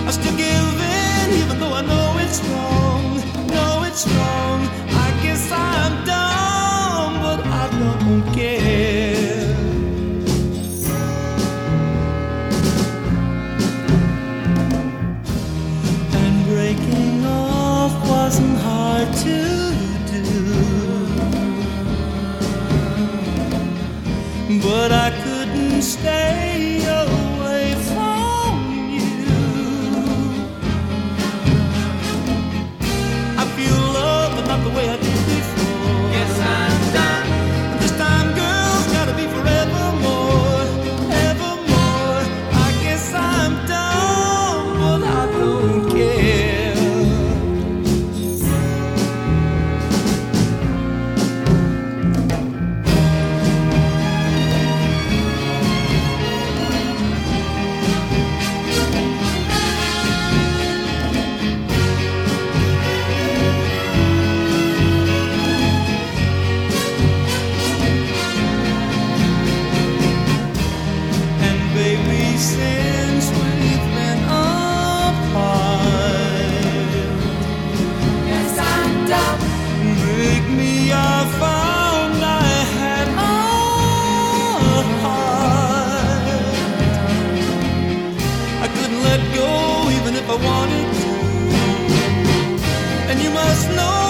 I still give in, even though I know it's wrong. Know it's wrong. I guess I'm dumb, but I don't care. And breaking off wasn't hard to do, but I couldn't stay away from you. I feel love, but not the way I did before. Yes, I'm done. And this time, girl's gotta be forevermore, evermore. I guess I'm done, but I don't care. Since we've been apart, Yes, I'm done. break me, I found I had a heart. I couldn't let go even if I wanted to, and you must know